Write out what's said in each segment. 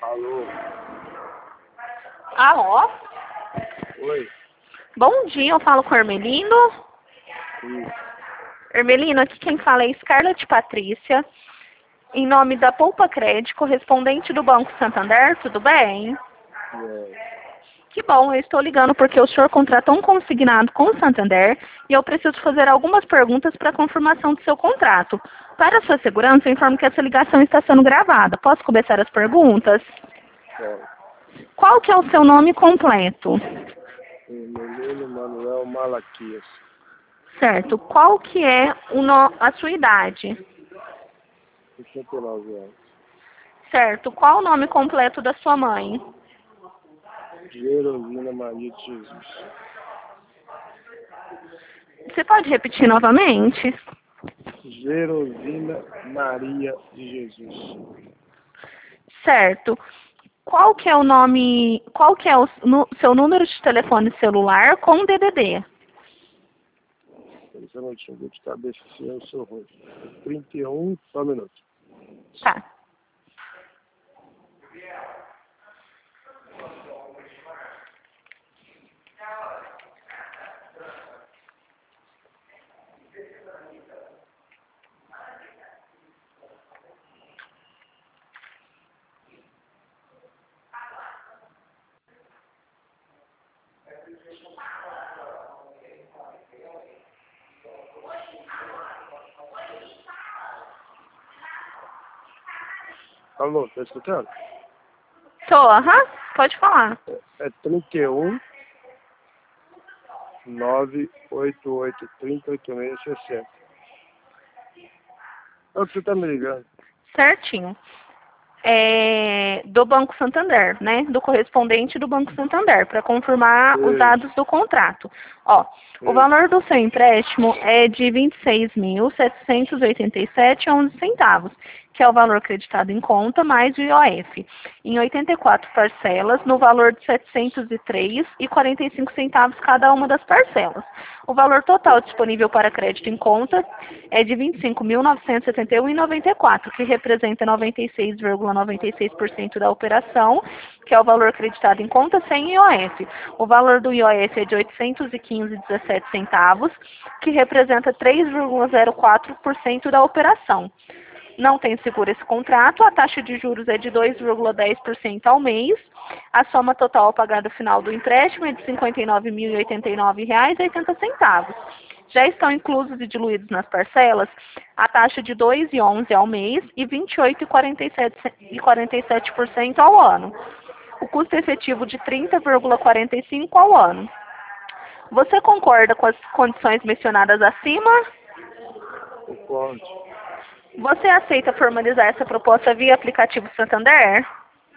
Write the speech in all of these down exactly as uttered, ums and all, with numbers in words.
Alô? Alô? Oi? Bom dia, eu falo com o Hermelino. Sim. Hermelino, aqui quem fala é Scarlett Patrícia, em nome da Poupa Cred, correspondente do Banco Santander, tudo bem? É. Que bom, eu estou ligando porque o senhor contratou um consignado com o Santander e eu preciso fazer algumas perguntas para confirmação do seu contrato. Para sua segurança, eu informo que essa ligação está sendo gravada. Posso começar as perguntas? Bom, Qual que é o seu nome completo? Menino Manuel Malaquias, Certo. Qual que é o no- a sua idade? sessenta e nove anos. Certo. Qual o nome completo da sua mãe? Gerosina Maria de Jesus. Você pode repetir novamente? Gerosina Maria de Jesus. Certo. Qual que é o nome, qual que é o nu- seu número de telefone celular com D D D? Esse eu não tinha de cabeça assim, é o seu rosto. trinta e um, só um minuto. Tá. Alô, tá escutando? Tô, aham. Pode falar. É trinta e um, nove oito oito, trinta, oitenta e seis, sessenta. É o que você tá me ligando? Certinho. É, do Banco Santander, né? Do correspondente do Banco Santander, para confirmar os Sim. dados do contrato. Ó, o Sim. valor do seu empréstimo é de vinte e seis mil, setecentos e oitenta e sete reais e onze centavos, que é o valor acreditado em conta, mais o I O F, em oitenta e quatro parcelas, no valor de setecentos e três reais e quarenta e cinco centavos cada uma das parcelas. O valor total disponível para crédito em conta é de vinte e cinco mil, novecentos e setenta e um reais e noventa e quatro centavos, que representa noventa e seis vírgula noventa e seis por cento da operação, que é o valor acreditado em conta sem I O F. O valor do I O F é de oitocentos e quinze reais e dezessete centavos, que representa três vírgula zero quatro por cento da operação. Não tem seguro esse contrato, a taxa de juros é de dois vírgula dez por cento ao mês, a soma total a pagar no final do empréstimo é de cinquenta e nove mil e oitenta e nove reais e oitenta centavos. Já estão inclusos e diluídos nas parcelas a taxa de dois vírgula onze por cento ao mês e vinte e oito vírgula quarenta e sete por cento ao ano. O custo efetivo de trinta vírgula quarenta e cinco por cento ao ano. Você concorda com as condições mencionadas acima? Concordo. Você aceita formalizar essa proposta via aplicativo Santander?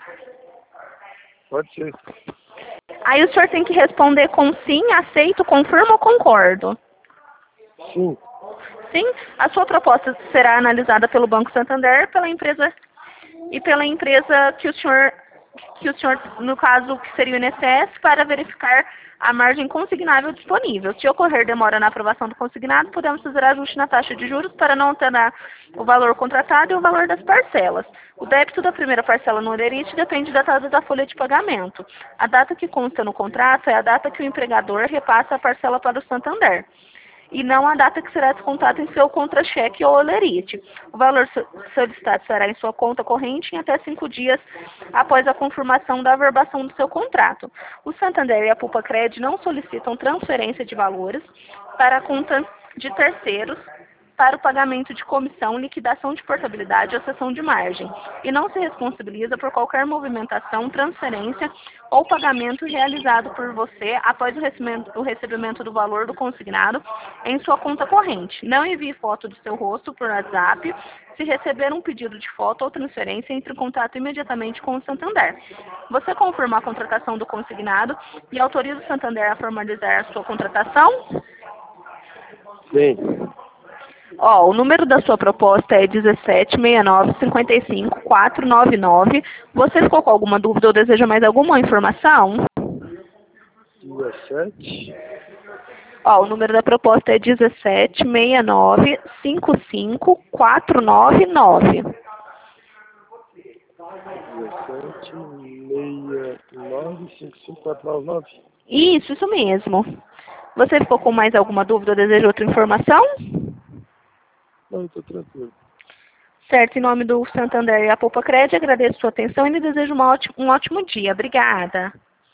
Pode ser. Aí o senhor tem que responder com sim, aceito, confirmo ou concordo. Sim. Sim, a sua proposta será analisada pelo Banco Santander, pela empresa e pela empresa que o senhor, que o senhor, no caso, que seria o I N S S, para verificar a margem consignável disponível. Se ocorrer demora na aprovação do consignado, podemos fazer ajuste na taxa de juros para não alterar o valor contratado e o valor das parcelas. O débito da primeira parcela no Olerite depende da data da folha de pagamento. A data que consta no contrato é a data que o empregador repassa a parcela para o Santander, e não a data que será descontado em seu contra-cheque ou olerite. O valor solicitado será em sua conta corrente em até cinco dias após a confirmação da averbação do seu contrato. O Santander e a Poupa Cred não solicitam transferência de valores para a conta de terceiros para o pagamento de comissão, liquidação de portabilidade ou cessão de margem, e não se responsabiliza por qualquer movimentação, transferência ou pagamento realizado por você após o recebimento, o recebimento do valor do consignado em sua conta corrente. Não envie foto do seu rosto por WhatsApp. Se receber um pedido de foto ou transferência, entre em contato imediatamente com o Santander. Você confirma a contratação do consignado e autoriza o Santander a formalizar a sua contratação? Sim. Ó, o número da sua proposta é dezessete, sessenta e nove, cinquenta e cinco, quatrocentos e noventa e nove. Você ficou com alguma dúvida ou deseja mais alguma informação? dezessete. Ó, o número da proposta é dezessete, sessenta e nove, cinquenta e cinco, quatrocentos e noventa e nove. dezessete, seis nove, cinco cinco quatro nove nove. Isso, isso mesmo. Você ficou com mais alguma dúvida ou deseja outra informação? Não, estou tranquilo. Certo, em nome do Santander e a Poupa Cred, agradeço a sua atenção e lhe desejo uma ótimo, um ótimo dia. Obrigada.